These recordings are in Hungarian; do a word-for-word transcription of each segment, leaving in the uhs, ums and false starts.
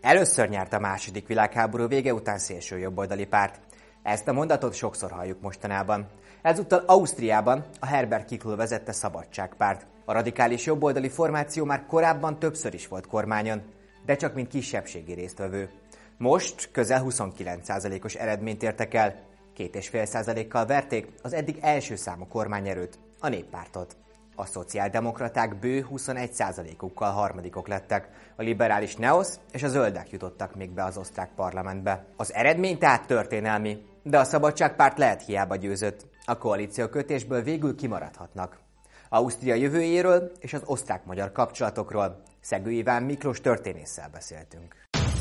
Először nyert a második világháború vége után szélső jobboldali párt. Ezt a mondatot sokszor halljuk mostanában. Ezúttal Ausztriában a Herbert Kickl vezette Szabadságpárt. A radikális jobboldali formáció már korábban többször is volt kormányon, de csak mint kisebbségi résztvevő. Most közel huszonkilenc százalékos eredményt értek el, két egész öt százalékkal verték az eddig első számú kormányerőt, a Néppártot. A szociáldemokraták bő huszonegy százalékukkal harmadikok lettek, a liberális Neosz és a zöldek jutottak még be az osztrák parlamentbe. Az eredmény tehát történelmi, de a Szabadságpárt lehet hiába győzött. A koalíciókötésből végül kimaradhatnak. Ausztria jövőjéről és az osztrák-magyar kapcsolatokról Szegő Iván Miklós történésszel beszéltünk.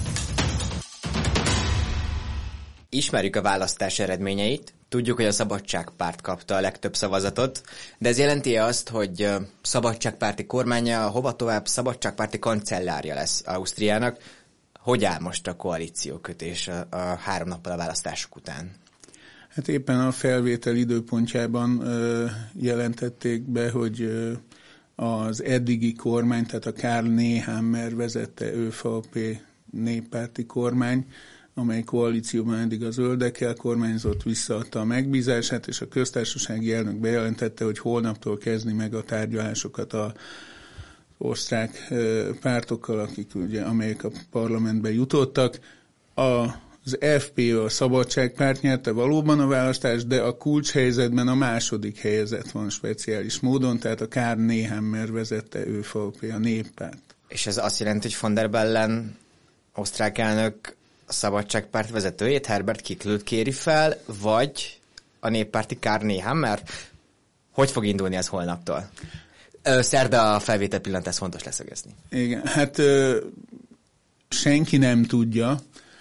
Ismerjük a választás eredményeit, tudjuk, hogy a Szabadságpárt kapta a legtöbb szavazatot, de ez jelenti azt, hogy szabadságpárti kormánya, hova tovább szabadságpárti kancellárja lesz Ausztriának. Hogy áll most a koalíciókötés a, a három nappal a választások után? Hát éppen a felvétel időpontjában ö, jelentették be, hogy ö, az eddigi kormány, tehát a Karl Nehammer vezette ÖVP néppárti kormány, amely koalícióban eddig a zöldekkel kormányzott, visszaadta a megbízását, és a köztársasági elnök bejelentette, hogy holnaptól kezdi meg a tárgyalásokat az osztrák pártokkal, akik ugye, amelyek a parlamentbe jutottak. Az ef pé ö, a Szabadságpárt nyerte valóban a választást, de a kulcshelyzetben a második helyezett van speciális módon, tehát a Karl Nehammer vezette ÖVP, a néppárt. És ez azt jelenti, hogy von der Bellen osztrák elnök a Szabadságpárt vezetőjét, Herbert Kicklt kéri fel, vagy a néppárti Karl Nehammer? Hogy fog indulni ez holnaptól? Ö, szerda a felvétel pillanat, ez fontos leszögezni. Igen, hát ö, senki nem tudja.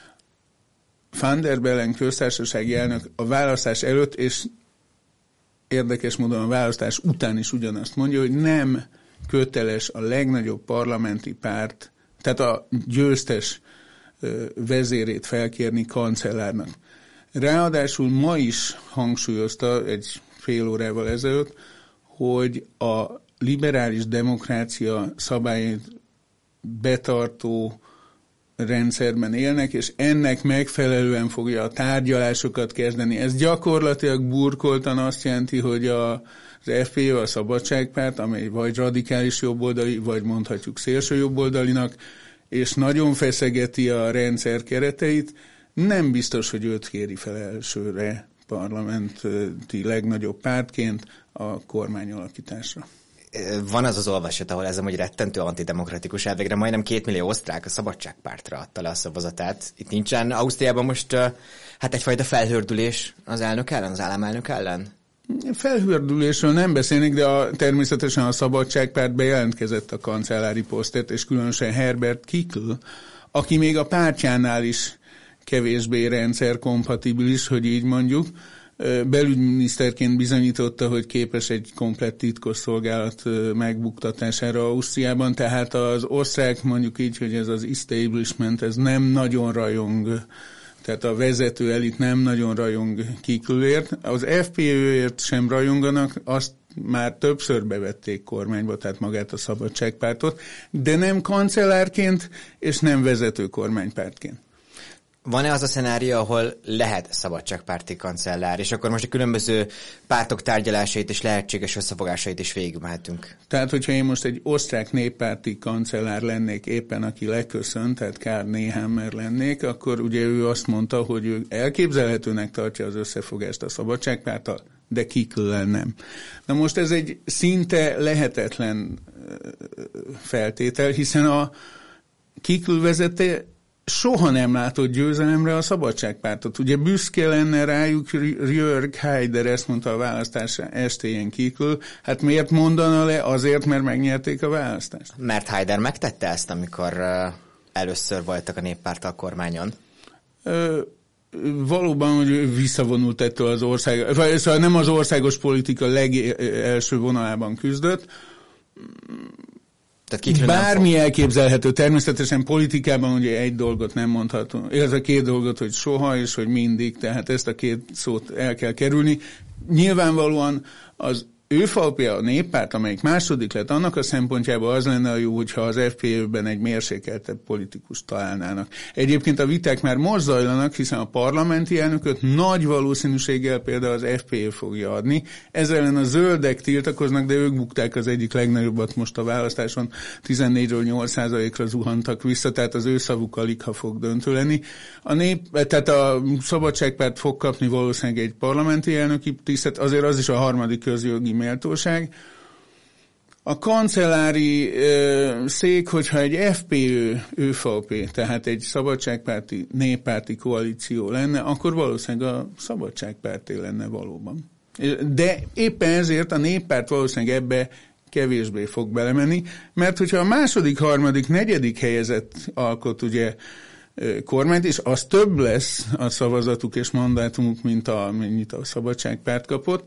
Van der Bellen köztársasági elnök a választás előtt, és érdekes módon a választás után is ugyanazt mondja, hogy nem köteles a legnagyobb parlamenti párt, tehát a győztes vezérét felkérni kancellárnak. Ráadásul ma is hangsúlyozta egy fél órával ezelőtt, hogy a liberális demokrácia szabályait betartó rendszerben élnek, és ennek megfelelően fogja a tárgyalásokat kezdeni. Ez gyakorlatilag burkoltan azt jelenti, hogy a, az ef pé ö, a Szabadságpárt, amely vagy radikális jobboldali, vagy mondhatjuk szélső jobboldalinak, és nagyon feszegeti a rendszer kereteit, nem biztos, hogy őt kéri fel elsőre parlamenti legnagyobb pártként a kormányalakításra. Van az az olvasat, ahol ez amúgy rettentő antidemokratikus, elvégre majdnem két millió osztrák a Szabadságpártra adta le a szavazatát. Itt nincsen Ausztriában most hát egyfajta felhördülés az elnök ellen, az államelnök ellen? Felhördülésről nem beszélnék, de a, természetesen a Szabadságpárt bejelentkezett a kancellári posztért, és különösen Herbert Kickl, aki még a pártjánál is kevésbé rendszerkompatibilis, hogy így mondjuk, belügyminiszterként bizonyította, hogy képes egy komplett titkosszolgálat megbuktatására Ausztriában, tehát az osztrák, mondjuk így, hogy ez az establishment, ez nem nagyon rajong, tehát a vezető elit nem nagyon rajong Kicklért. Az ef pé ö-ért sem rajonganak, azt már többször bevették kormányba, tehát magát a Szabadságpártot, de nem kancellárként és nem vezető kormánypártként. Van-e az a szenárió, ahol lehet szabadságpárti kancellár, és akkor most a különböző pártok tárgyalásait és lehetséges összefogásait is végigmehetünk? Tehát, hogyha én most egy osztrák néppárti kancellár lennék éppen, aki leköszönt, tehát Karl Nehammer lennék, akkor ugye ő azt mondta, hogy ő elképzelhetőnek tartja az összefogást a Szabadságpárttal, de Kickl-lel nem. Na most ez egy szinte lehetetlen feltétel, hogy a Kickl vezette soha nem látott győzelemre a Szabadságpártot. Ugye büszke lenne rájuk Jörg Haider, ezt mondta a választás estéjén Kickl. Hát miért mondana le? Azért, mert megnyerték a választást. Mert Haider megtette ezt, amikor uh, először voltak a néppárttal kormányon? Ö, valóban, hogy visszavonult ettől az ország, vagy szóval nem az országos politika legelső vonalában küzdött. Bármi elképzelhető, természetesen politikában ugye egy dolgot nem mondhatunk, illetve két dolgot, hogy soha és hogy mindig, tehát ezt a két szót el kell kerülni. Nyilvánvalóan az ÖVP, a Néppárt, amelyik második lett, annak a szempontjából az lenne a jó, hogyha az ef pé ö-ben egy mérsékeltebb politikust találnának. Egyébként a viták már most zajlanak, hiszen a parlamenti elnököt nagy valószínűséggel például az ef pé ö fogja adni. Ezzel ellen a zöldek tiltakoznak, de ők bukták az egyik legnagyobbat most a választáson, tizennégyről nyolc százalékra zuhantak vissza, tehát az ő szavuk alig ha fog döntő lenni. A nép, tehát a Szabadságpárt fog kapni valószínűleg egy parlamenti elnöki tisztet, azért az is a harmadik közjogi méltóság. A kancellári ö, szék, hogyha egy ef pé ö, ÖVP, tehát egy szabadságpárti, néppárti koalíció lenne, akkor valószínűleg a szabadságpárté lenne valóban. De éppen ezért a néppárt valószínűleg ebbe kevésbé fog belemenni, mert hogyha a második, harmadik, negyedik helyezett alkot ugye kormányt, és az több lesz a szavazatuk és mandátumuk, mint a, mennyit a Szabadságpárt kapott,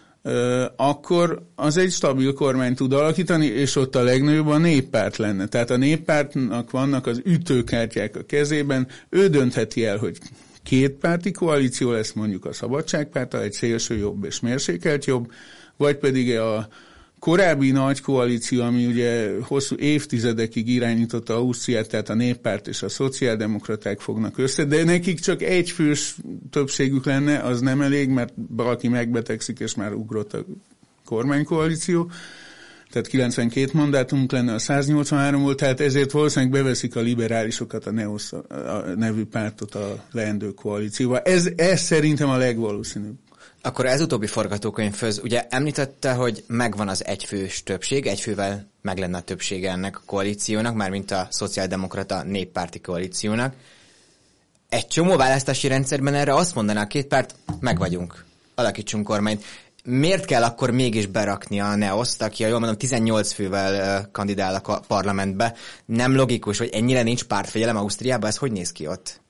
akkor az egy stabil kormány tud alakítani, és ott a legnagyobb a Néppárt lenne. Tehát a Néppártnak vannak az ütőkártyák a kezében, ő döntheti el, hogy kétpárti koalíció lesz, mondjuk a Szabadságpárttal, egy szélső jobb és mérsékelt jobb, vagy pedig a korábbi nagy koalíció, ami ugye hosszú évtizedekig irányította Ausztriát, tehát a Néppárt és a szociáldemokraták fognak össze, de nekik csak egy fős többségük lenne, az nem elég, mert valaki megbetegszik, és már ugrott a kormánykoalíció. Tehát kilencvenkét mandátumunk lenne, a száznyolcvanhárom volt, tehát ezért valószínűleg beveszik a liberálisokat, a NEOS nevű pártot a leendő koalícióba. Ez, ez szerintem a legvalószínűbb. Akkor ez utóbbi forgatókönyvhöz, ugye említette, hogy megvan az egyfős többség, egyfővel meg lenne a többsége ennek a koalíciónak, mármint a szociáldemokrata néppárti koalíciónak. Egy csomó választási rendszerben erre azt mondaná a két párt, meg vagyunk, alakítsunk kormányt. Miért kell akkor mégis berakni a NEOS-t, aki, jól mondom, tizennyolc fővel uh, kandidál a parlamentbe? Nem logikus, hogy ennyire nincs pártfegyelem Ausztriában, ez hogy néz ki ott?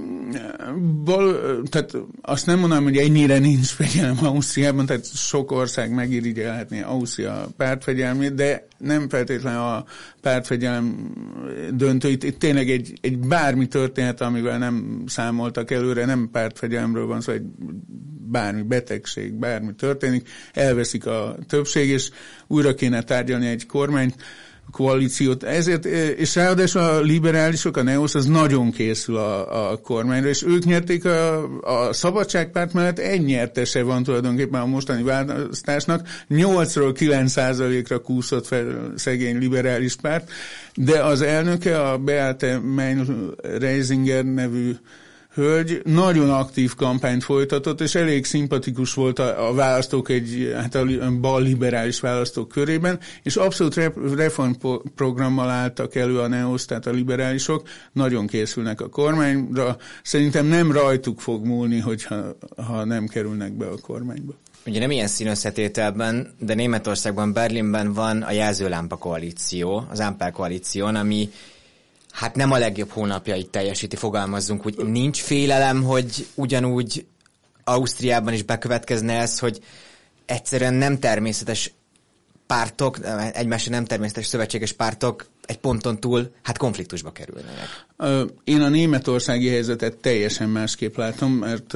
Val, tehát azt nem mondanám, hogy ennyire nincs fegyelem Ausztriában, tehát sok ország megirigyelhetné Ausztria pártfegyelmét, de nem feltétlenül a pártfegyelem döntő. Itt, itt tényleg egy, egy bármi történet, amivel nem számoltak előre, nem pártfegyelemről van szó, egy bármi betegség, bármi történik, elveszik a többség, és újra kéne tárgyalni egy kormányt, koalíciót. Ezért, és ráadásul a liberálisok, a NEOS, az nagyon készül a, a kormányra, és ők nyerték a, a Szabadságpárt mellett egy nyertese van tulajdonképpen a mostani választásnak, nyolcról kilenc százalékra kúszott fel szegény liberális párt, de az elnöke, a Beate Meindl-Reisinger nevű hölgy nagyon aktív kampányt folytatott, és elég szimpatikus volt a, a választók egy, hát a bal-liberális választók körében, és abszolút reformprogrammal álltak elő a NEOS, tehát a liberálisok, nagyon készülnek a kormányra. Szerintem nem rajtuk fog múlni, hogyha ha nem kerülnek be a kormányba. Ugye nem ilyen színösszetételben, de Németországban, Berlinben van a jelzőlámpa koalíció, az Ampel koalíción, ami hát nem a legjobb hónapjait teljesíti, fogalmazzunk úgy. Nincs félelem, hogy ugyanúgy Ausztriában is bekövetkezne ez, hogy egyszerűen nem természetes pártok, egymásra nem természetes szövetséges pártok egy ponton túl hát konfliktusba kerülnének. Én a németországi helyzetet teljesen másképp látom, mert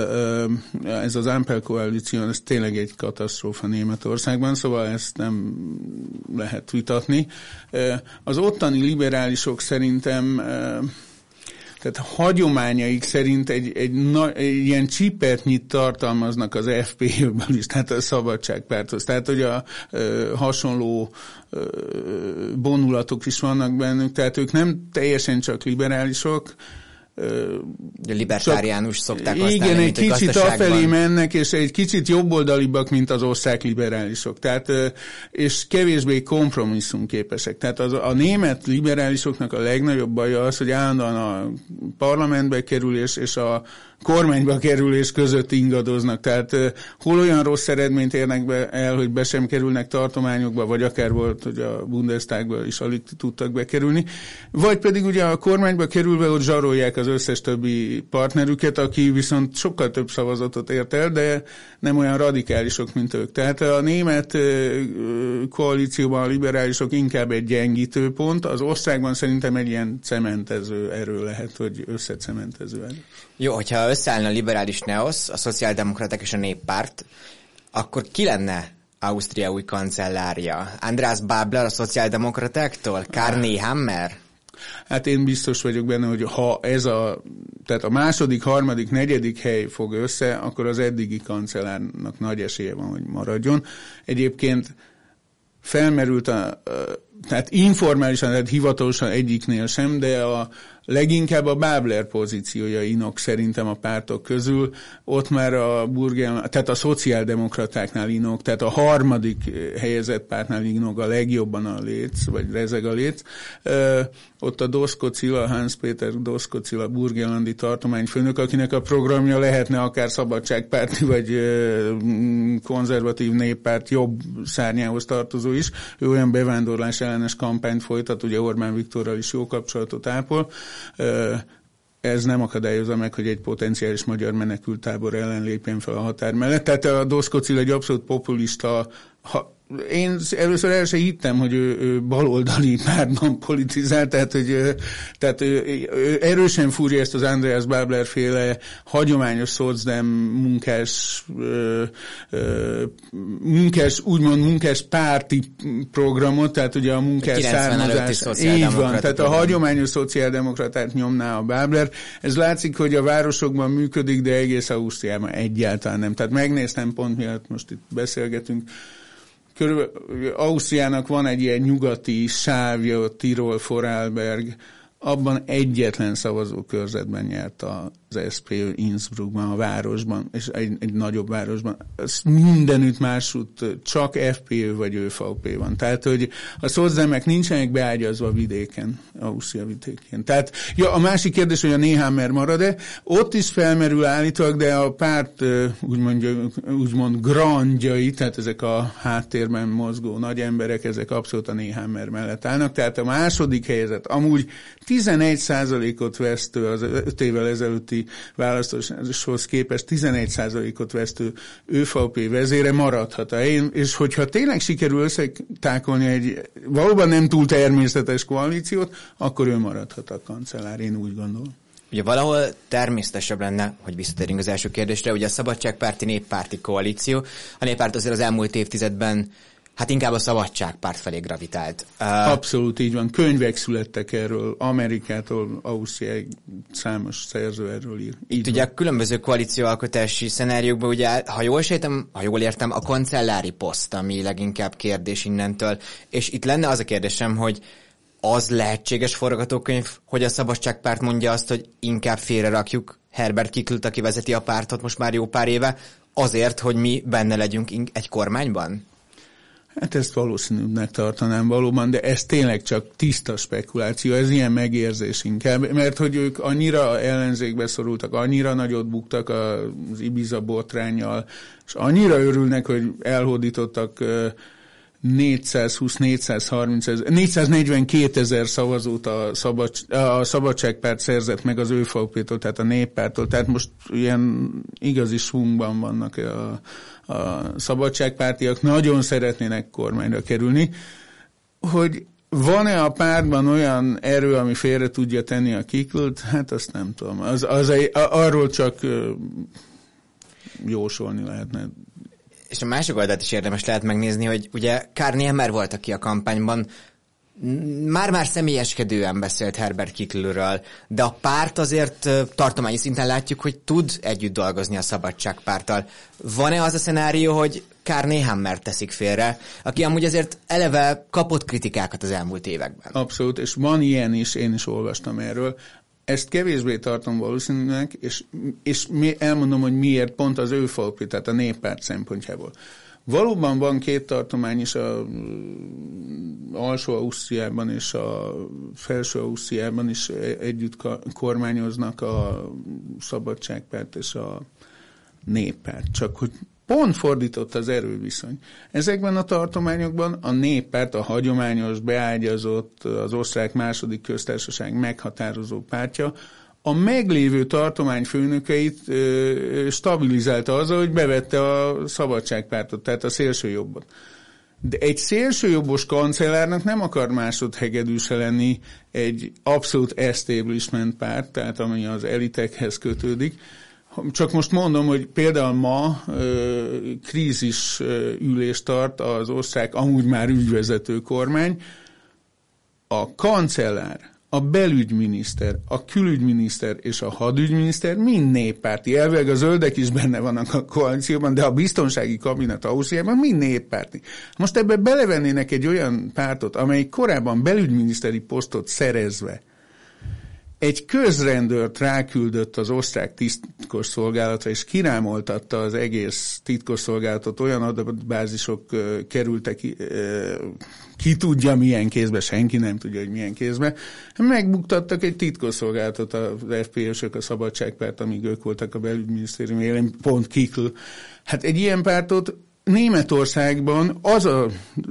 ez az Ampel koalíció, ez tényleg egy katasztrófa Németországban, szóval ezt nem lehet vitatni. Az ottani liberálisok szerintem, tehát hagyományaik szerint egy, egy, na, egy ilyen csipetnyit tartalmaznak az ef pé ö-ből is, tehát a Szabadságpárthoz. Tehát, hogy a ö, hasonló ö, vonulatok is vannak bennük, tehát ők nem teljesen csak liberálisok, A libertáriánus szokták használni, igen, egy mint kicsit afelé mennek, és egy kicsit jobboldalibbak, mint az osztrák liberálisok. Tehát, és kevésbé kompromisszumképesek. Tehát az, a német liberálisoknak a legnagyobb baja az, hogy állandóan a parlamentbe kerülés és a kormányba kerülés között ingadoznak. Tehát hol olyan rossz eredményt érnek be el, hogy be sem kerülnek tartományokba, vagy akár volt, hogy a Bundestagba is alig tudtak bekerülni. Vagy pedig ugye a kormányba kerülve ott zsarolják az összes többi partnerüket, aki viszont sokkal több szavazatot ért el, de nem olyan radikálisok, mint ők. Tehát a német koalícióban a liberálisok inkább egy gyengítő pont, az osztrákban szerintem egy ilyen cementező erő lehet, hogy összecementező erő. Jó, hogyha összeállna a liberális NEOS, a szociáldemokraták és a néppárt, akkor ki lenne Ausztria új kancellárja? András Babler a szociáldemokratáktól? Karni Hammer? Hát én biztos vagyok benne, hogy ha ez a, tehát a második, harmadik, negyedik hely fog össze, akkor az eddigi kancellárnak nagy esélye van, hogy maradjon. Egyébként felmerült a, tehát informálisan, tehát hivatalosan egyiknél sem, de a leginkább a Babler pozíciója inok szerintem a pártok közül, ott már a Burgenland, tehát a szociáldemokratáknál inok, tehát a harmadik helyezett pártnál inog a legjobban a léc, vagy rezeg a léc. Ö, ott a Doszko Cilla, Hans Péter Doszko Cilla burgenlandi tartományfőnök, akinek a programja lehetne akár szabadságpárti, vagy ö, konzervatív néppárt jobb szárnyához tartozó is. Ő olyan bevándorlás ellenes kampányt folytat, ugye Orbán Viktorral is jó kapcsolatot ápol. Ez nem akadályozza meg, hogy egy potenciális magyar menekülttábor ellen lépjen fel a határ mellett. Tehát a Doszko Cilla egy abszolút populista. Ha, én először el sem hittem, hogy ő, ő baloldali pártban politizál, tehát, hogy, tehát ő, ő erősen fúrja ezt az András Babler féle hagyományos szocdem munkás, munkás, úgymond munkás párti programot, tehát ugye a munkás származás. Így van, tehát a hagyományos szociáldemokratát nyomná a Babler. Ez látszik, hogy a városokban működik, de egész Ausztriában egyáltalán nem. Tehát megnéztem pont, miatt most itt beszélgetünk, körülbelül Ausztriának van egy ilyen nyugati sávja, Tirol, Vorarlberg, abban egyetlen szavazókörzetben nyert az es zé pé Innsbruckban, a városban, és egy, egy nagyobb városban. Ez mindenütt másút csak ef pé ö vagy ÖVP van. Tehát, hogy a szocdemek nincsenek beágyazva vidéken, Ausztria vidékén. Tehát, ja, a másik kérdés, hogy a Nehammer marad-e, ott is felmerül állítólag, de a párt úgymond, úgymond grandjai, tehát ezek a háttérben mozgó nagy emberek, ezek abszolút a Nehammer mellett állnak. Tehát a második helyzet amúgy tizenegy százalékot vesztő az öt évvel ezelőtti választáshoz képest tizenegy százalékot vesztő ÖVP vezére maradhat a helyén, és hogyha tényleg sikerül összetákolni egy valóban nem túl természetes koalíciót, akkor ő maradhat a kancellár, én úgy gondolom. Ugye valahol természetesebb lenne, hogy visszatérjünk az első kérdésre, ugye a szabadságpárti néppárti koalíció. A néppárt azért az elmúlt évtizedben hát inkább a szabadságpárt felé gravitált. Abszolút így van. Könyvek születtek erről, Amerikától Ausztriáig számos szerző erről ír. Itt ugye a különböző koalícióalkotási szenáriókban, ugye, ha jól sejtem, ha jól értem, a kancellári poszt, ami leginkább kérdés innentől. És itt lenne az a kérdésem, hogy az lehetséges forgatókönyv, hogy a szabadságpárt mondja azt, hogy inkább félrerakjuk Herbert Kickelt, aki vezeti a pártot most már jó pár éve, azért, hogy mi benne legyünk egy kormányban? Hát ezt valószínűbbnek tartanám valóban, de ez tényleg csak tiszta spekuláció, ez ilyen megérzés inkább, mert hogy ők annyira ellenzékbe szorultak, annyira nagyot buktak az Ibiza botránnyal, és annyira örülnek, hogy elhódítottak négyszázhúsz-négyszázharminc ezer, négyszáznegyvenkétezer szavazót a, szabad, a Szabadságpárt szerzett meg az ÖVP-től, tehát a néppártól, tehát most ilyen igazi swungban vannak a, a szabadságpártiak, nagyon szeretnének kormányra kerülni, hogy van-e a pártban olyan erő, ami félre tudja tenni a Kickelt? Hát azt nem tudom. Az, az egy, arról csak jósolni lehetne. És a másik oldalt is érdemes lehet megnézni, hogy ugye Karni Hammer volt, aki a kampányban már-már személyeskedően beszélt Herbert Kicklerről, de a párt azért tartományi szinten látjuk, hogy tud együtt dolgozni a Szabadságpárttal. Van-e az a szenárió, hogy Karni Hammer teszik félre, aki amúgy azért eleve kapott kritikákat az elmúlt években? Abszolút, és van ilyen is, én is olvastam erről. Ezt kevésbé tartom valószínűleg, és, és elmondom, hogy miért pont az ÖVP, tehát a néppárt szempontjából. Valóban van két tartomány is, a alsó Ausztriában és a felső Ausztriában is együtt kormányoznak a Szabadságpárt és a néppárt. Csak hogy pont fordított az erőviszony. Ezekben a tartományokban a néppárt, a hagyományos, beágyazott, az osztrák második köztársaság meghatározó pártja, a meglévő tartomány főnökeit ö, stabilizálta azzal, hogy bevette a Szabadságpártot, tehát a szélsőjobbot. De egy szélsőjobbos kancellárnak nem akar másodhegedűse lenni egy abszolút establishment párt, tehát ami az elitekhez kötődik, Csak most mondom, hogy például ma ö, krízis ö, ülést tart az osztrák, amúgy már ügyvezető kormány. A kancellár, a belügyminiszter, a külügyminiszter és a hadügyminiszter mind néppárti. Elvileg a zöldek is benne vannak a koalícióban, de a biztonsági kabinet Ausztriában mind néppárti. Most ebbe belevennének egy olyan pártot, amely korábban belügyminiszteri posztot szerezve egy közrendőrt ráküldött az osztrák titkosszolgálatra, és kirámoltatta az egész titkosszolgálatot, olyan adatbázisok uh, kerültek uh, ki tudja milyen kézbe, senki nem tudja, hogy milyen kézbe. Megbuktattak egy titkosszolgálatot az ef pé ösök, a Szabadságpárt, amíg ők voltak a belügyminisztérium élén, pont Kickl. Hát egy ilyen pártot Németországban az a,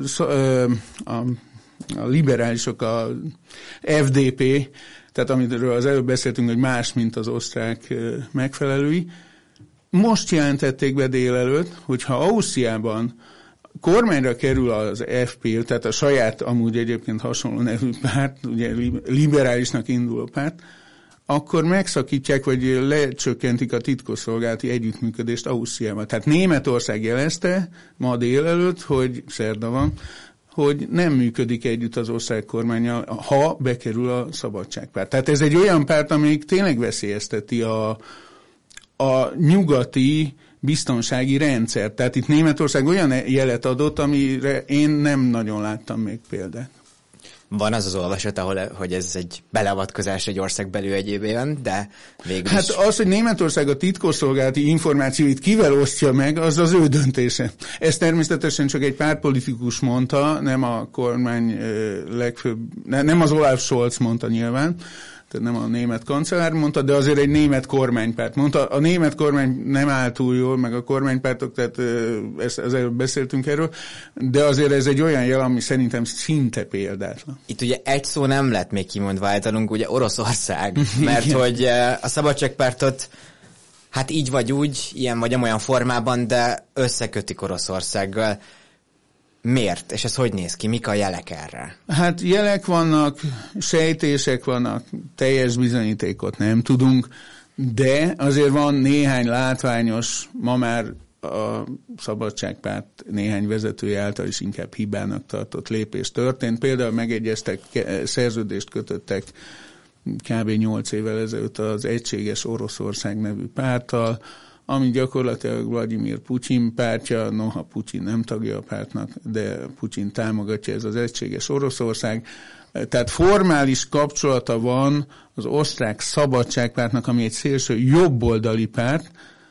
a, a liberálisok, a ef dé pé, tehát amiről az előbb beszéltünk, hogy más, mint az osztrák megfelelői, most jelentették be délelőtt, hogyha Ausztriában kormányra kerül az ef pé, tehát a saját, amúgy egyébként hasonló nevű párt, ugye liberálisnak induló párt, akkor megszakítják, vagy lecsökkentik a titkosszolgálati együttműködést Ausztriában. Tehát Németország jelezte ma délelőtt, hogy szerda van, hogy nem működik együtt az osztrák kormánnyal, ha bekerül a Szabadságpárt. Tehát ez egy olyan párt, amelyik tényleg veszélyezteti a, a nyugati biztonsági rendszer. Tehát itt Németország olyan jelet adott, amire én nem nagyon láttam még példát. Van az az olvasat, ahol, hogy ez egy beleavatkozás egy ország belügyében, de végül Hát is... az, hogy Németország a titkosszolgálati információit kivel osztja meg, az az ő döntése. Ez természetesen csak egy pártpolitikus mondta, nem a kormány legfőbb, nem az Olaf Scholz mondta nyilván, tehát nem a német kancellár mondta, de azért egy német kormánypárt mondta. A német kormány nem áll túl jól, meg a kormánypártok, tehát ezt, ezzel beszéltünk erről, de azért ez egy olyan jel, ami szerintem szinte példátlan. Itt ugye egy szó nem lett még kimondva általunk, ugye Oroszország, mert hogy a Szabadságpártot hát így vagy úgy, ilyen vagy olyan formában, de összekötik Oroszországgal. Miért? És ez hogy néz ki? Mik a jelek erre? Hát jelek vannak, sejtések vannak, teljes bizonyítékot nem tudunk, de azért van néhány látványos, ma már a Szabadságpárt néhány vezetője által is inkább hibának tartott lépés történt. Például megegyeztek, szerződést kötöttek kb. nyolc évvel ezelőtt az Egységes Oroszország nevű párttal, ami gyakorlatilag Vladimir Putyin pártja, noha Putyin nem tagja a pártnak, de Putyin támogatja, ez az Egységes Oroszország. Tehát formális kapcsolata van az osztrák Szabadságpártnak, ami egy szélső jobboldali párt,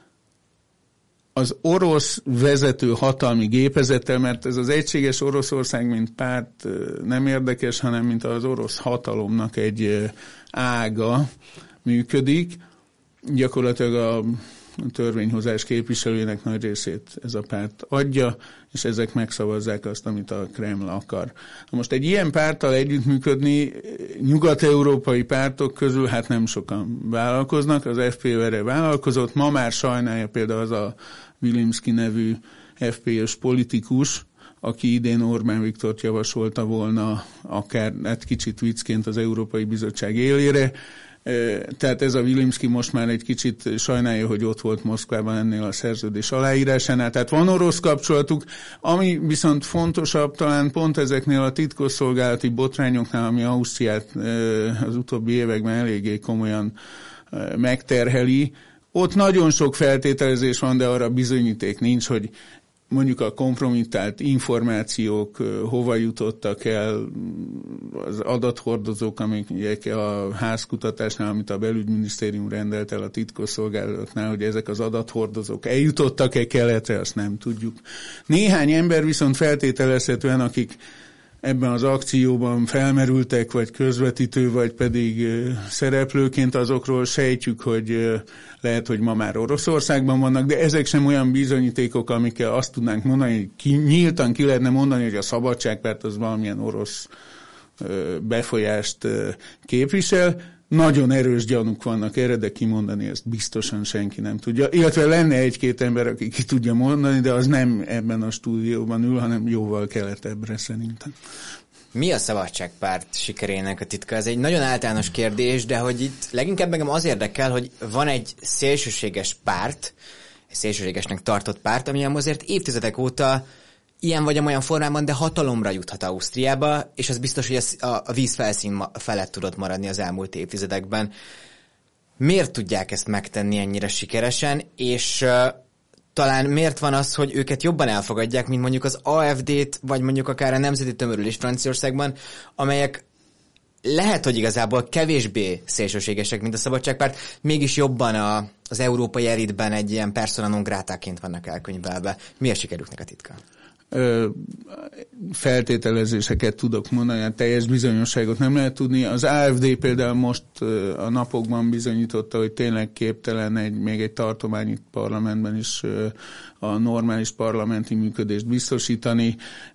az orosz vezető hatalmi gépezettel, mert ez az Egységes Oroszország, mint párt nem érdekes, hanem mint az orosz hatalomnak egy ága működik. Gyakorlatilag a törvényhozás képviselőjének nagy részét ez a párt adja, és ezek megszavazzák azt, amit a Kreml akar. Na most egy ilyen párttal együttműködni nyugat-európai pártok közül hát nem sokan vállalkoznak, az ef pé erre vállalkozott, ma már sajnálja például az a Vilimszky nevű ef pé-s politikus, aki idén Orbán Viktort javasolta volna akár hát kicsit viccként az Európai Bizottság élére. Tehát ez a Vilimszky most már egy kicsit sajnálja, hogy ott volt Moszkvában ennél a szerződés aláírásánál. Tehát van orosz kapcsolatuk, ami viszont fontosabb talán pont ezeknél a titkosszolgálati botrányoknál, ami Ausztriát az utóbbi években eléggé komolyan megterheli. Ott nagyon sok feltételezés van, de arra bizonyíték nincs, hogy mondjuk a kompromittált információk hova jutottak el, az adathordozók, amik a házkutatásnál, amit a belügyminisztérium rendelt el a titkosszolgálatoknál, hogy ezek az adathordozók eljutottak-e keletre, azt nem tudjuk. Néhány ember viszont feltételezhetően, akik ebben az akcióban felmerültek, vagy közvetítő, vagy pedig szereplőként, azokról sejtjük, hogy lehet, hogy ma már Oroszországban vannak, de ezek sem olyan bizonyítékok, amikkel azt tudnánk mondani, hogy ki, nyíltan ki lehetne mondani, hogy a Szabadságpárt az valamilyen orosz befolyást képvisel. Nagyon erős gyanúk vannak erre, de kimondani ezt biztosan senki nem tudja. Illetve lenne egy-két ember, aki ki tudja mondani, de az nem ebben a stúdióban ül, hanem jóval keletebbre szerintem. Mi a Szabadságpárt sikerének a titka? Ez egy nagyon általános kérdés, de hogy itt leginkább engem az érdekel, hogy van egy szélsőséges párt, egy szélsőségesnek tartott párt, ami azért évtizedek óta ilyen vagy olyan formában, de hatalomra juthat Ausztriába, és az biztos, hogy ez a víz felszín felett tudott maradni az elmúlt évtizedekben. Miért tudják ezt megtenni ennyire sikeresen, és uh, talán miért van az, hogy őket jobban elfogadják, mint mondjuk az á ef dét, vagy mondjuk akár a Nemzeti Tömörülés Franciaországban, amelyek lehet, hogy igazából kevésbé szélsőségesek, mint a Szabadságpárt, mégis jobban a, az európai elitben egy ilyen persona non grátáként vannak elkönyvelve. Mi a sikerüknek a titka? Ö, feltételezéseket tudok mondani, a teljes bizonyosságot nem lehet tudni. Az á ef dé például most a napokban bizonyította, hogy tényleg képtelen egy, még egy tartományi parlamentben is a normális parlamenti működést biztosítani.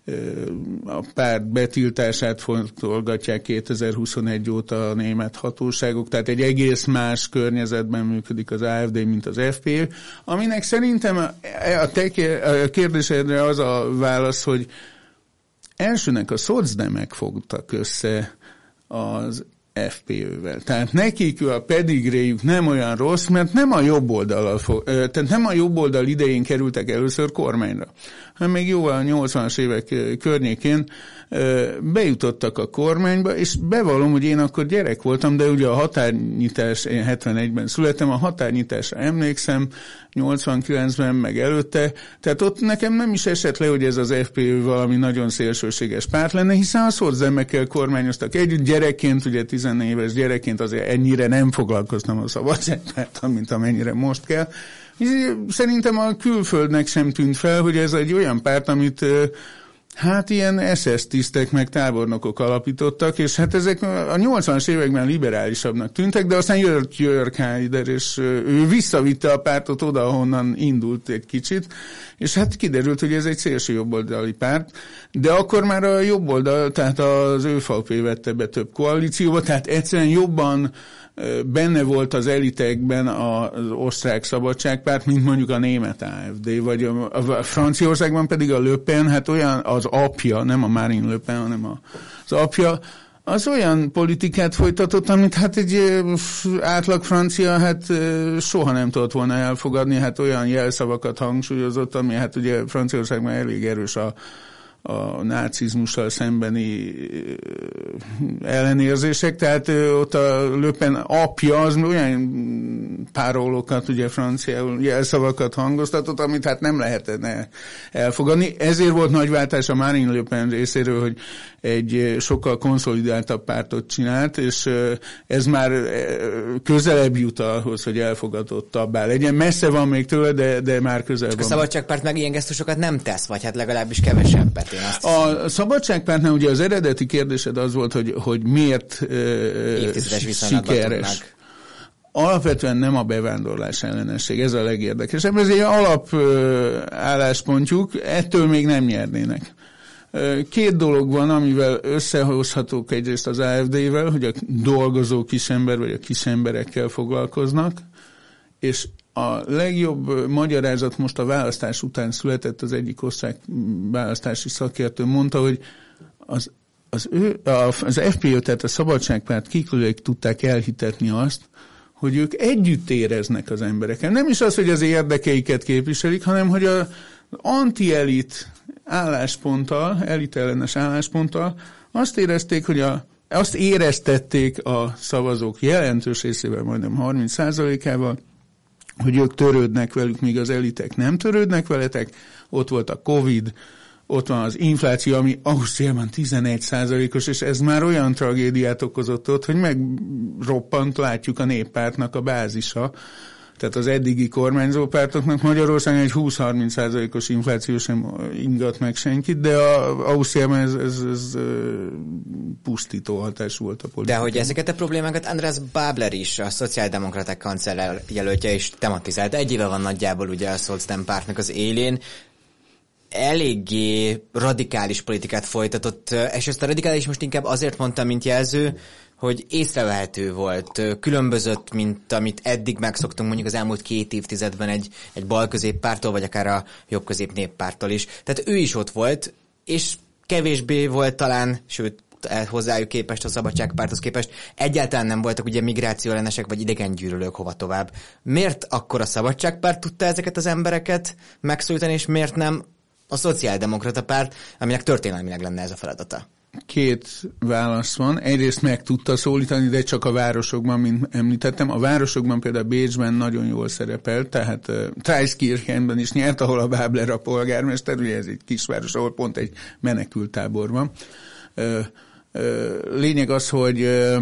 A párt betiltását fontolgatják kétezer-huszonegy óta a német hatóságok, tehát egy egész más környezetben működik az á ef dé, mint az ef pé, aminek szerintem a, a te kérdésedre az a válasz, hogy elsőnek a szocdemek fogtak össze az ef pé ö-vel. Tehát nekik a pedigréjük nem olyan rossz, mert nem a jobb oldal, tehát nem a jobb oldal idején kerültek először kormányra, hanem még jóval a nyolcvanas évek környékén bejutottak a kormányba, és bevallom, hogy én akkor gyerek voltam, de ugye a határnyitás, én hetvenegyben születtem, a határnyitásra emlékszem, nyolcvankilencben meg előtte, tehát ott nekem nem is esett le, hogy ez az ef pé ö valami nagyon szélsőséges párt lenne, hiszen a szocdemekkel kormányoztak együtt, gyerekként, ugye tizennéves gyerekként azért ennyire nem foglalkoztam a Szabadságpárttal, mint amennyire most kell. Szerintem a külföldnek sem tűnt fel, hogy ez egy olyan párt, amit hát ilyen es es tisztek meg tábornokok alapítottak, és hát ezek a nyolcvanas években liberálisabbnak tűntek, de aztán jött Jörg Haider, és ő visszavitte a pártot oda, ahonnan indult egy kicsit, és hát kiderült, hogy ez egy szélső jobboldali párt, de akkor már a jobboldal, tehát az ÖVP vette be több koalícióba, tehát egyszerűen jobban benne volt az elitekben az osztrák Szabadságpárt, mint mondjuk a német á ef dé, vagy a, a Franciaországban pedig a Le Pen, hát olyan az apja, nem a Marine Le Pen, hanem az apja, az olyan politikát folytatott, amit hát egy átlag francia hát soha nem tudott volna elfogadni, hát olyan jelszavakat hangsúlyozott, ami hát ugye Franciaországban elég erős a a nácizmussal szembeni ellenérzések, tehát ott a Le Pen apja az olyan párolókat, ugye franciául jelszavakat hangoztatott, amit hát nem lehetne elfogadni. Ezért volt nagy váltás a Marine Le Pen részéről, hogy egy sokkal konszolidáltabb pártot csinált, és ez már közelebb jut ahhoz, hogy elfogadottabbá legyen. Messze van még tőle, de, de már közel Csak van. a Szabadságpárt meg ilyen gesztusokat nem tesz, vagy hát legalábbis kevesebbet. A Szabadságpártnál ugye az eredeti kérdésed az volt, hogy, hogy miért uh, sikeres. Alapvetően nem a bevándorlás ellenesség, ez a legérdekesebb. Ez egy alap uh, álláspontjuk, ettől még nem nyernének. Uh, két dolog van, amivel összehozhatók egyrészt az á ef dé-vel, hogy a dolgozó kisember vagy a kisemberekkel foglalkoznak, és a legjobb magyarázat most a választás után született, az egyik osztrák választási szakértő mondta, hogy az, az, ő, az ef pé ö, tehát a Szabadságpárt kikülők tudták elhitetni azt, hogy ők együtt éreznek az embereken. Nem is az, hogy az érdekeiket képviselik, hanem hogy az anti-elit állásponttal, elitellenes állásponttal azt érezték, hogy a, azt éreztették a szavazók jelentős részével, majdnem harminc százalékával, hogy ők törődnek velük, míg az elitek nem törődnek veletek. Ott volt a Covid, ott van az infláció, ami Ausztriában tizenegy százalékos, és ez már olyan tragédiát okozott ott, hogy megroppant, látjuk a néppártnak a bázisa. Tehát az eddigi kormányzó pártoknak Magyarországon egy húsz-harminc százalékos infláció sem ingat meg senkit, de a Ausztriában ez, ez, ez pusztító hatás volt a politikában. De hogy ezeket a problémákat András Babler is, a szociáldemokraták kancellár jelöltje is tematizált. Egy éve van nagyjából ugye a Szocdem pártnak az élén. Eléggé radikális politikát folytatott, és ezt a radikális most inkább azért mondtam, mint jelző, hogy észrevehető volt, különbözött, mint amit eddig megszoktunk mondjuk az elmúlt két évtizedben egy, egy balközéppártól, vagy akár a jobbközép néppártól is. Tehát ő is ott volt, és kevésbé volt talán, sőt hozzájuk képest, a Szabadságpárthoz képest egyáltalán nem voltak ugye migrációellenesek vagy idegengyűlölők hova tovább. Miért akkor a Szabadságpárt tudta ezeket az embereket megszólítani, és miért nem a Szociáldemokrata Párt, aminek történelmileg lenne ez a feladata? Két válasz van. Egyrészt meg tudta szólítani, de csak a városokban, mint említettem. A városokban például Bécsben nagyon jól szerepelt, tehát uh, Traiskirchenben is nyert, ahol a Babler a polgármester, ugye ez egy kisváros, ahol pont egy menekülttábor van. Uh, uh, lényeg az, hogy uh,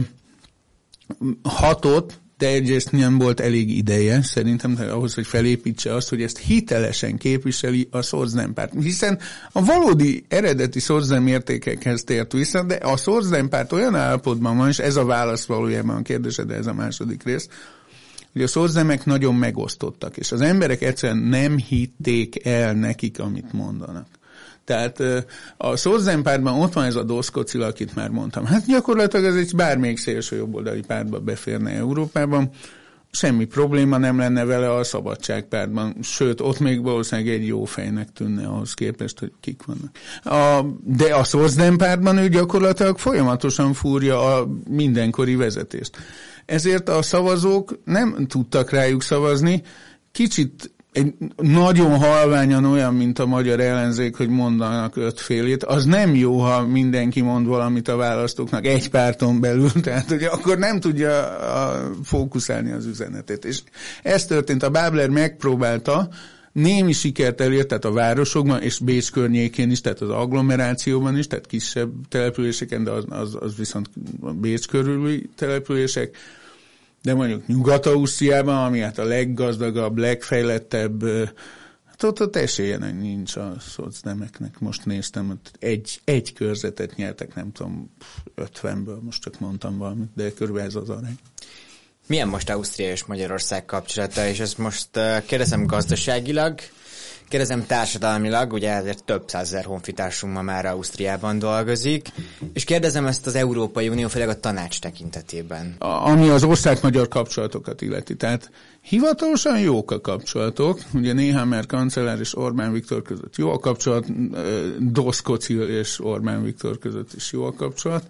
hatott, de egyrészt nem volt elég ideje, szerintem ahhoz, hogy felépítse azt, hogy ezt hitelesen képviseli a Szocdempárt. Hiszen a valódi eredeti Szocdem értékekhez tért vissza, de a Szocdempárt olyan állapotban van, és ez a válasz valójában a kérdésed, de ez a második rész, hogy a szocdemek nagyon megosztottak, és az emberek egyszerűen nem hitték el nekik, amit mondanak. Tehát a Szocdempártban ott van ez a Doszkocila, akit már mondtam. Hát gyakorlatilag ez egy bármelyik szélső jobboldali pártba beférne Európában. Semmi probléma nem lenne vele a Szabadságpártban. Sőt, ott még valószínűleg egy jó fejnek tűnne ahhoz képest, hogy kik vannak. A, de a Szocdempártban ő gyakorlatilag folyamatosan fúrja a mindenkori vezetést. Ezért a szavazók nem tudtak rájuk szavazni. Kicsit egy nagyon halványan olyan, mint a magyar ellenzék, hogy mondanak ötfélét, az nem jó, ha mindenki mond valamit a választóknak egy párton belül, tehát hogy akkor nem tudja a, fókuszálni az üzenetét. És ez történt, a Babler megpróbálta, némi sikert elért, tehát a városokban, és Bécs környékén is, tehát az agglomerációban is, tehát kisebb településeken, de az, az, az viszont Bécs körüli települések, de mondjuk Nyugat-Ausztriában, ami hát a leggazdagabb, legfejlettebb, hát ott, ott esélye nincs a szocdemeknek. Most néztem, egy, egy körzetet nyertek, nem tudom, ötvenből, most csak mondtam valamit, de körülbelül ez az arány. Milyen most Ausztria és Magyarország kapcsolata, és ezt most kérdezem gazdaságilag, kérdezem társadalmilag, ugye ezért több százezer honfitársunk ma már Ausztriában dolgozik, és kérdezem ezt az Európai Unió, főleg a tanács tekintetében. A, ami az osztrák-magyar kapcsolatokat illeti, tehát hivatalosan jók a kapcsolatok, ugye Nehammer kancellár és Orbán Viktor között jó a kapcsolat, Doszkocil és Orbán Viktor között is jó a kapcsolat,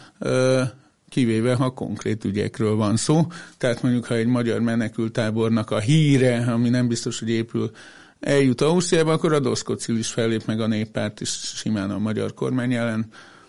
kivéve, ha konkrét ügyekről van szó, tehát mondjuk, ha egy magyar menekülttábornak a híre, ami nem biztos, hogy épül, eljut Ausztriába, akkor a Doszkocil is fellép, meg a Néppárt is simán a magyar kormány ellen.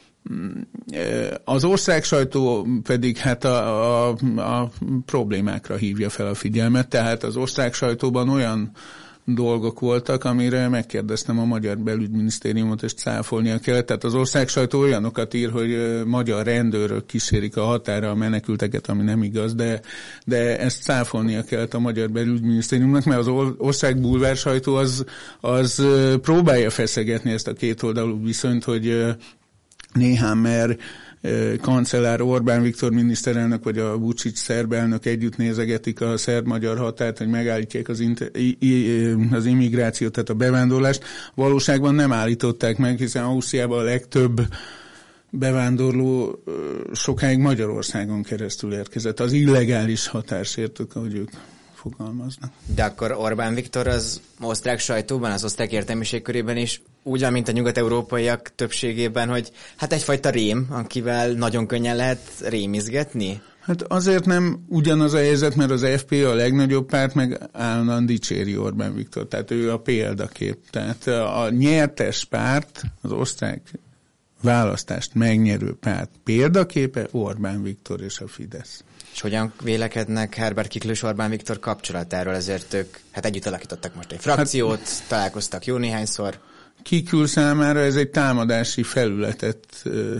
Az ország sajtó pedig hát a, a, a problémákra hívja fel a figyelmet, tehát az ország sajtóban olyan dolgok voltak, amire megkérdeztem a magyar belügyminisztériumot, és cáfolnia kellett. Tehát az ország sajtó olyanokat ír, hogy magyar rendőrök kísérik a határa a menekülteket, ami nem igaz, de, de ezt cáfolnia kellett a magyar belügyminisztériumnak, mert az ország bulvár sajtó az, az próbálja feszegetni ezt a kétoldalú viszonyt, hogy Nehammer kancellár, Orbán Viktor miniszterelnök vagy a Vučić szerb elnök együtt nézegetik a szerb-magyar határt, hogy megállítják az, inter- az immigrációt, tehát a bevándorlást. Valóságban nem állították meg, hiszen Ausztriában a legtöbb bevándorló sokáig Magyarországon keresztül érkezett. Az illegális határsértők, ahogy ők fogalmaznak. De akkor Orbán Viktor az osztrák sajtóban, az osztrák értelmiség körében is úgy van, mint a nyugat-európaiak többségében, hogy hát egyfajta rém, akivel nagyon könnyen lehet rémizgetni? Hát azért nem ugyanaz a helyzet, mert az ef pé a legnagyobb párt, meg állandóan dicséri Orbán Viktor, tehát ő a példakép. Tehát a nyertes párt, az osztrák választást megnyerő párt példaképe Orbán Viktor és a Fidesz. És hogyan vélekednek Herbert Kickl és Orbán Viktor kapcsolatáról? Ezért ők hát együtt alakítottak most egy frakciót, hát, találkoztak jó néhányszor. Kickl számára ez egy támadási felületet,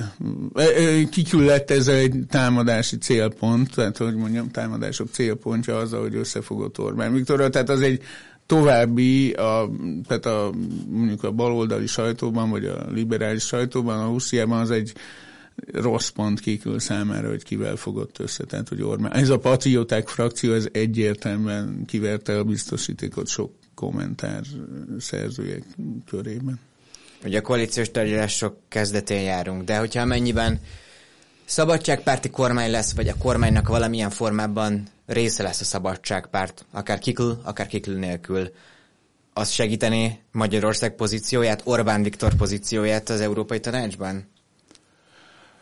Kickl lett ez egy támadási célpont, tehát hogy mondjam, támadások célpontja az, hogy összefogott Orbán Viktorral, tehát az egy további, a, tehát a, mondjuk a baloldali sajtóban, vagy a liberális sajtóban, a Ausztriában az egy rossz pont Kickl számára, hogy kivel fogott össze. Tehát, hogy Orbán. Ez a patrióták frakció, ez egyértelműen kiverte a biztosítékot sok kommentár szerzőjek körében. Ugye a koalíciós tárgyalások kezdetén járunk, de hogyha amennyiben szabadságpárti kormány lesz, vagy a kormánynak valamilyen formában része lesz a szabadságpárt, akár Kickl, akár Kickl nélkül, az segítené Magyarország pozícióját, Orbán Viktor pozícióját az Európai Tanácsban?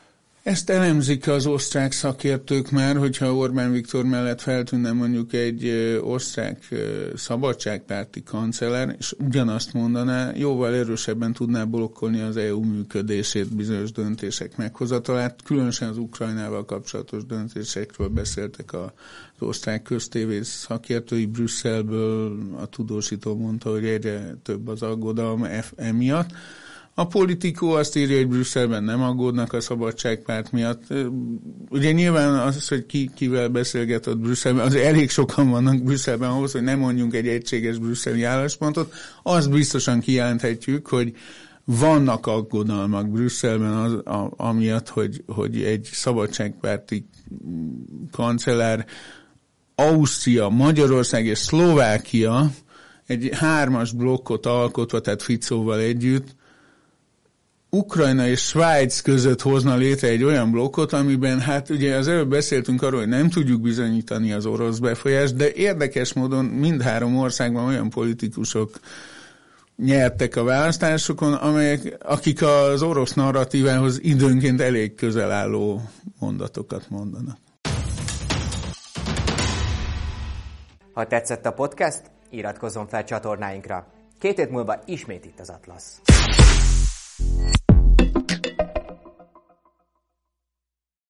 Ezt elemzik az osztrák szakértők már, hogyha Orbán Viktor mellett feltűnne mondjuk egy osztrák szabadságpárti kancellár, és ugyanazt mondaná, jóval erősebben tudná blokkolni az é u működését, bizonyos döntések meghozatalát, különösen az Ukrajnával kapcsolatos döntésekről beszéltek az osztrák köztévé szakértői Brüsszelből, a tudósító mondta, hogy egyre több az aggodalom emiatt. A Politikó azt írja, hogy Brüsszelben nem aggódnak a szabadságpárt miatt. Ugye nyilván az, hogy ki kivel beszélget ott Brüsszelben, az elég sokan vannak Brüsszelben ahhoz, hogy nem mondjunk egy egységes brüsszeli álláspontot. Azt biztosan kijelenthetjük, hogy vannak aggodalmak Brüsszelben az, a, amiatt, hogy, hogy egy szabadságpárti kancellár Ausztria, Magyarország és Szlovákia egy hármas blokkot alkotva, tehát Ficóval együtt, Ukrajna és Svájc között hozna létre egy olyan blokkot, amiben hát ugye az előbb beszéltünk arról, hogy nem tudjuk bizonyítani az orosz befolyást, de érdekes módon mindhárom országban olyan politikusok nyertek a választásokon, amelyek, akik az orosz narratívához időnként elég közel álló mondatokat mondanak. Ha tetszett a podcast, iratkozzon fel csatornáinkra. Két hét múlva ismét itt az Atlasz.